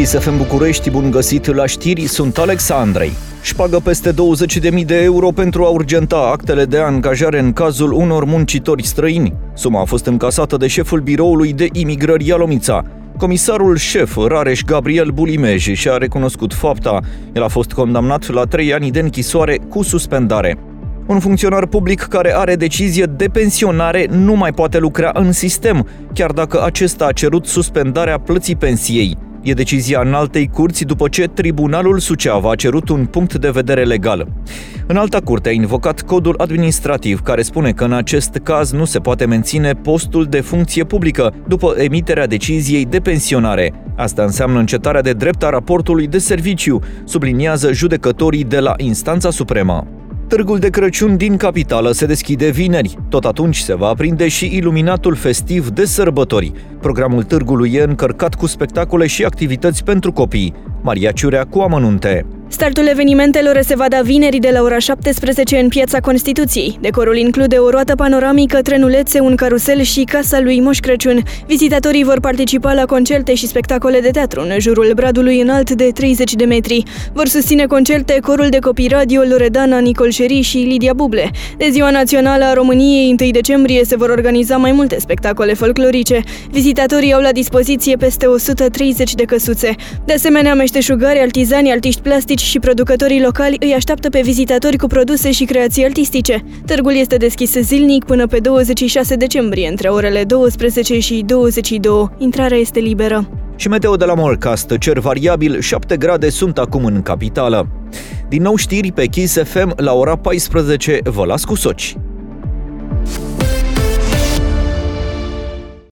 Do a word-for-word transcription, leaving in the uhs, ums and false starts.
Kiss F M București, bun găsit la știri, sunt Alex Andrei. Șpagă peste douăzeci de mii de euro pentru a urgenta actele de angajare în cazul unor muncitori străini. Suma a fost încasată de șeful biroului de imigrări Ialomița. Comisarul șef Rareș Gabriel Bulimej și-a recunoscut fapta. El a fost condamnat la trei ani de închisoare cu suspendare. Un funcționar public care are decizie de pensionare nu mai poate lucra în sistem, chiar dacă acesta a cerut suspendarea plății pensiei. E decizia înaltei curți după ce Tribunalul Suceava a cerut un punct de vedere legal. Înalta curte a invocat codul administrativ care spune că în acest caz nu se poate menține postul de funcție publică după emiterea deciziei de pensionare. Asta înseamnă încetarea de drept a raportului de serviciu, subliniază judecătorii de la Instanța Supremă. Târgul de Crăciun din capitală se deschide vineri. Tot atunci se va aprinde și iluminatul festiv de sărbători. Programul târgului e încărcat cu spectacole și activități pentru copii. Maria Ciurea cu amănunte. Startul evenimentelor se va da vineri de la ora șaptesprezece în Piața Constituției. Decorul include o roată panoramică, trenulețe, un carusel și casa lui Moș Crăciun. Vizitatorii vor participa la concerte și spectacole de teatru în jurul bradului înalt de treizeci de metri. Vor susține concerte corul de copii radio Loredana Nicol Șeri și Lidia Buble. De Ziua Națională a României, întâi decembrie, se vor organiza mai multe spectacole folclorice. Vizitatorii au la dispoziție peste o sută treizeci de căsuțe. De asemenea, meșteșugari, artizani, artiști plastici și producătorii locali îi așteaptă pe vizitatori cu produse și creații artistice. Târgul este deschis zilnic până pe douăzeci și șase decembrie, între orele douăsprezece și douăzeci și două. Intrarea este liberă. Și meteo de la Morcast, cer variabil, șapte grade sunt acum în capitală. Din nou știri pe Kiss F M la ora paisprezece, vă las cu Soci.